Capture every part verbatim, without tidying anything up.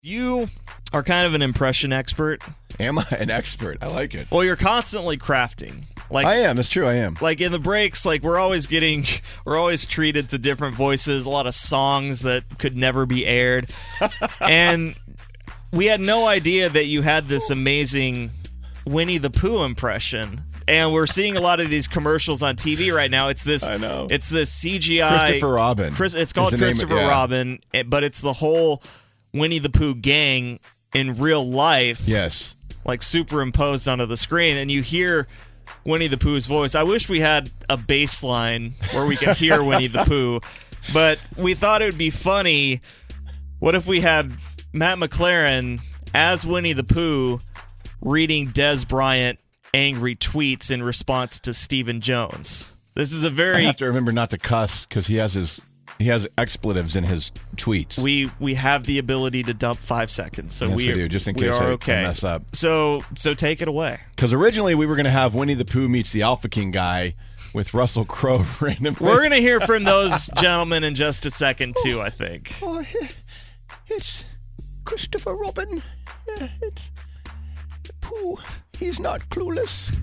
You are kind of an impression expert. Am I an expert? I like it. Well, you're constantly crafting. Like I am. It's true. I am. Like in the breaks, like we're always getting, we're always treated to different voices. A lot of songs that could never be aired, and we had no idea that you had this amazing Winnie the Pooh impression. And we're seeing a lot of these commercials on T V right now. It's this, I know. It's this C G I. Christopher Robin. Chris, it's called Christopher yeah. Robin, but it's the whole Winnie the Pooh gang in real life. Yes. Like superimposed onto the screen, and you hear Winnie the Pooh's voice. I wish we had a bass line where we could hear Winnie the Pooh, but we thought it would be funny. What if we had Matt McLaren as Winnie the Pooh reading Des Bryant angry tweets in response to Stephen Jones? This is a very... I have to remember not to cuss because he has his he has expletives in his tweets. We we have the ability to dump five seconds, so yes, we, we do, just in we case are I, okay. I mess up. So so take it away. Because originally we were going to have Winnie the Pooh meets the Alpha King guy with Russell Crowe randomly. We're going to hear from those gentlemen in just a second too, I think. Oh, it's Christopher Robin. Yeah, it's Pooh. He's not clueless.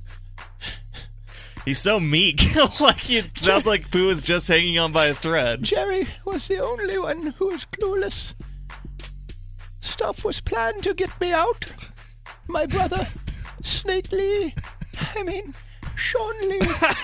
He's so meek. Like it sounds like Pooh is just hanging on by a thread. Jerry was the only one who was clueless. Stuff was planned to get me out. My brother, Snake Lee. I mean, Sean Lee.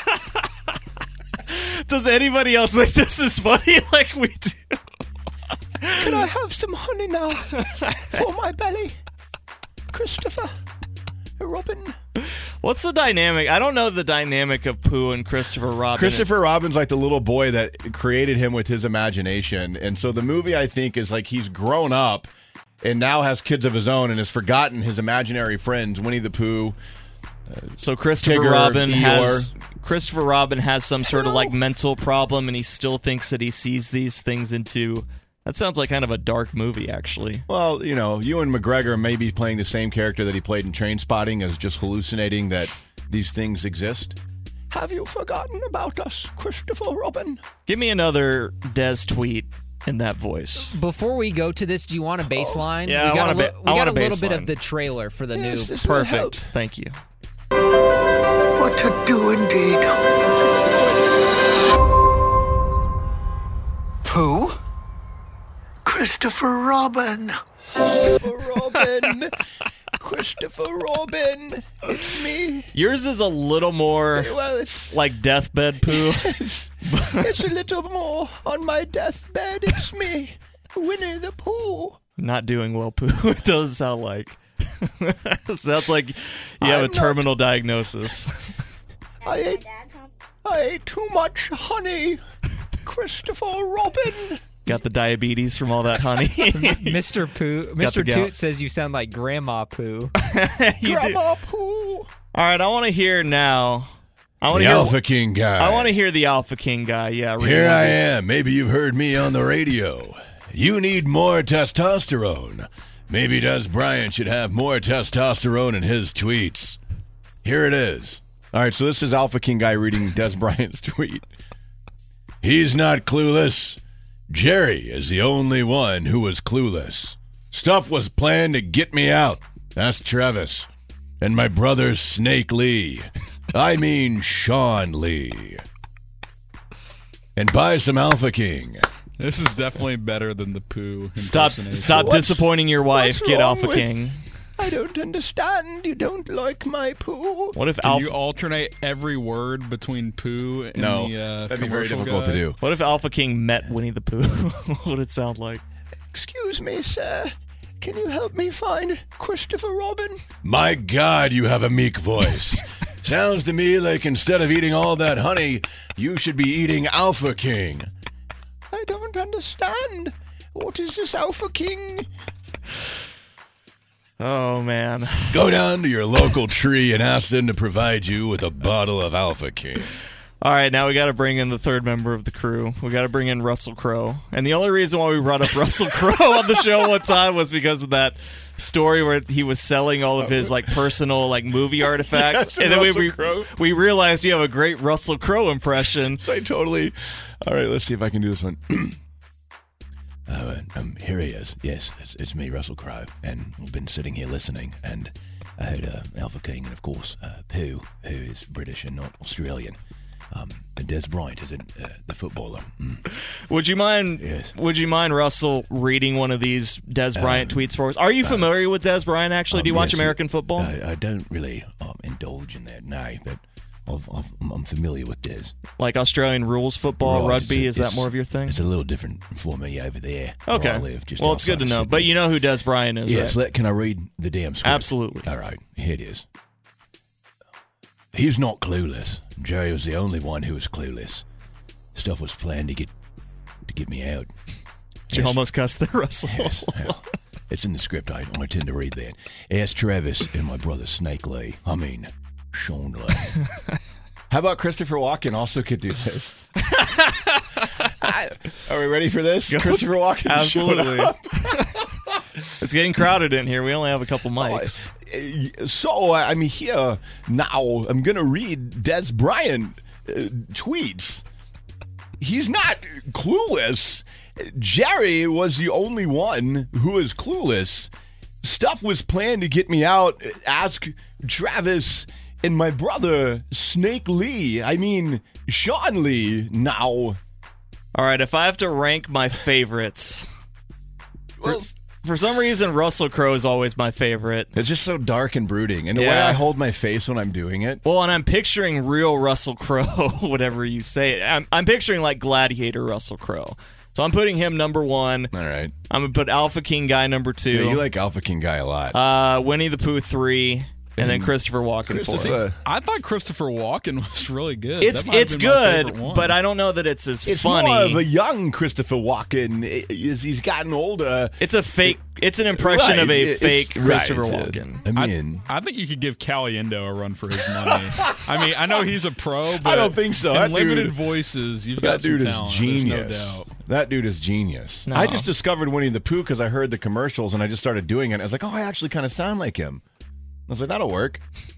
Does anybody else think this is funny like we do? Can I have some honey now for my belly? Christopher Robin. What's the dynamic? I don't know the dynamic of Pooh and Christopher Robin. Christopher Robin's like the little boy that created him with his imagination. And so the movie, I think, is like he's grown up and now has kids of his own and has forgotten his imaginary friends, Winnie the Pooh. Uh, so Christopher Tigger, Robin Eeyore. has Christopher Robin has some sort of like mental problem, and he still thinks that he sees these things into... That sounds like kind of a dark movie, actually. Well, you know, Ewan McGregor may be playing the same character that he played in Trainspotting as just hallucinating that these things exist. Have you forgotten about us, Christopher Robin? Give me another Des tweet in that voice. Before we go to this, do you want a baseline? Oh, yeah, we got I want a, a, li- ba- we I got want a a little bit baseline. of the trailer for the Yes, new. this will help. Perfect. Thank you. What to do indeed. Pooh? Christopher Robin. Christopher Robin. Christopher Robin. It's me. Yours is a little more Well, it's like deathbed Pooh. it's, it's a little more on my deathbed. It's me, Winnie the Pooh. Not doing well, Pooh. It doesn't sound like. Sounds like you have I'm a terminal diagnosis. I ate, I ate too much honey. Christopher Robin. Got the diabetes from all that honey. Mister Pooh, Mister the gout. Toot says you sound like Grandma Pooh. You do. Grandma Pooh. All right, I want to hear now. I want The to hear Alpha King guy. I want to hear the Alpha King guy. Yeah, reading Here one of I these- am. Maybe you've heard me on the radio. You need more testosterone. Maybe Des Bryant should have more testosterone in his tweets. Here it is. All right, so this is Alpha King guy reading Des Bryant's tweet. He's not clueless. Jerry is the only one who was clueless. Stuff was planned to get me out. That's Travis. And my brother Snake Lee. I mean Sean Lee. And buy some Alpha King. This is definitely better than the Pooh Stop! impersonation. Stop What's- disappointing your wife. what's Get wrong Alpha with- King. I don't understand. You don't like my Pooh. What if Can Alpha? you alternate every word between Pooh and No, the uh, that'd be very commercial difficult guy? to do. What if Alpha King met Winnie the Pooh? What would it sound like? Excuse me, sir. Can you help me find Christopher Robin? My God, you have a meek voice. Sounds to me like instead of eating all that honey, you should be eating Alpha King. I don't understand. What is this Alpha King? Oh man. Go down to your local tree and ask them to provide you with a bottle of Alpha King. All right, now we got to bring in the third member of the crew. We got to bring in Russell Crowe. And the only reason why we brought up Russell Crowe on the show one time was because of that story where he was selling all of his like personal like movie artifacts. Yes, and then we Russell we, Crowe. we realized you have a great Russell Crowe impression. So I totally. All right, let's see if I can do this one. Uh, um, here he is. Yes, it's, it's me, Russell Crowe, and I've been sitting here listening, and I heard uh, Alpha King, and of course, uh, Pooh, who is British and not Australian. Um, and Des Bryant isn't uh, the footballer. Mm. Would you mind? Yes. Would you mind, Russell, reading one of these Des Bryant Um, tweets for us? Are you familiar with Des Bryant? Actually, Um, do you watch yes, American football? I, I don't really um, indulge in that, no, but I've, I've, I'm familiar with Des. Like Australian rules football, Right, rugby? it's- Is that it's- more of your thing? It's a little different for me over there. where Okay. I live, just Well, it's good to outside of know. Sydney. But you know who Des Bryant is, Yes, right? let, can I read the damn script? Absolutely. All right, here it is. He's not clueless. Jerry was the only one who was clueless. Stuff was planned to get to get me out. Did you Yes. almost cuss there, Russell? Yes, yeah. It's in the script. I, I tend to read that. Ask Travis and my brother Snake Lee. I mean, Sean Lee. How about Christopher Walken also could do this? Are we ready for this? Christopher Walken. Absolutely. showed up. It's getting crowded in here. We only have a couple mics. Uh, So I'm here now. I'm going to read Des Bryant uh, tweets. He's not clueless. Jerry was the only one who was clueless. Stuff was planned to get me out. Ask Travis and my brother Snake Lee. I mean, Sean Lee now. All right, if I have to rank my favorites, Well, for some reason, Russell Crowe is always my favorite. it's just so dark and brooding. And the way Yeah. I hold my face when I'm doing it. Well, and I'm picturing real Russell Crowe, whatever you say. I'm, I'm picturing like Gladiator Russell Crowe. So I'm putting him number one. All right. I'm going to put Alpha King Guy number two. Yeah, you like Alpha King Guy a lot. uh, Winnie the Pooh three. And then Christopher Walken four. Christopher- I thought Christopher Walken was really good. It's That might have it's been my good, favorite one. but I don't know that it's as It's funny. more of a young Christopher Walken. As he's gotten older. it's a fake. It's an impression Right, of a it's- fake right, Christopher uh, Walken. I mean, I think you could give Caliendo a run for his money. I mean, I know he's a pro, but I don't think so. In That limited dude- voices, you've that got some dude is talent, genius. There's no doubt. That dude is genius. No. I just discovered Winnie the Pooh because I heard the commercials and I just started doing it. I was like, oh, I actually kind of sound like him. I was like, that'll work.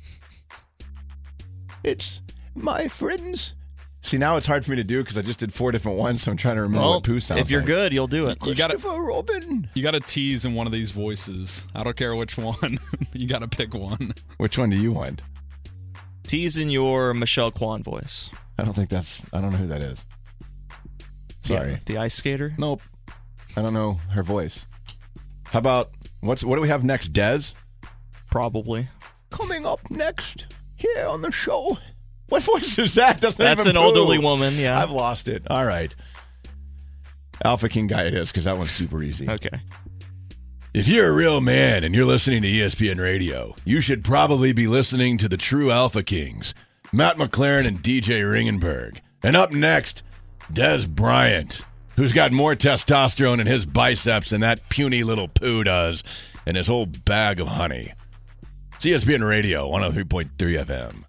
It's my friends. See, now it's hard for me to do because I just did four different ones, so I'm trying to remember Well, what Pooh sounds if you're like. good, you'll do it. You got to Christopher Robin. you got to tease in one of these voices. I don't care which one. You got to pick one. Which one do you want? Tease in your Michelle Kwan voice. I don't think that's. I don't know who that is. Sorry. Yeah, the ice skater. Nope. I don't know her voice. How about what's what do we have next? Des? Probably. Coming up next here on the show. What voice is that? That's, not That's even an elderly Pooh. woman. Yeah. I've lost it. All right. Alpha King Guy it is because that one's super easy. Okay. If you're a real man and you're listening to E S P N Radio, you should probably be listening to the true Alpha Kings, Matt McLaren and D J Ringenberg. And up next, Des Bryant, who's got more testosterone in his biceps than that puny little Pooh does in his whole bag of honey. It's E S P N Radio, one oh three point three F M.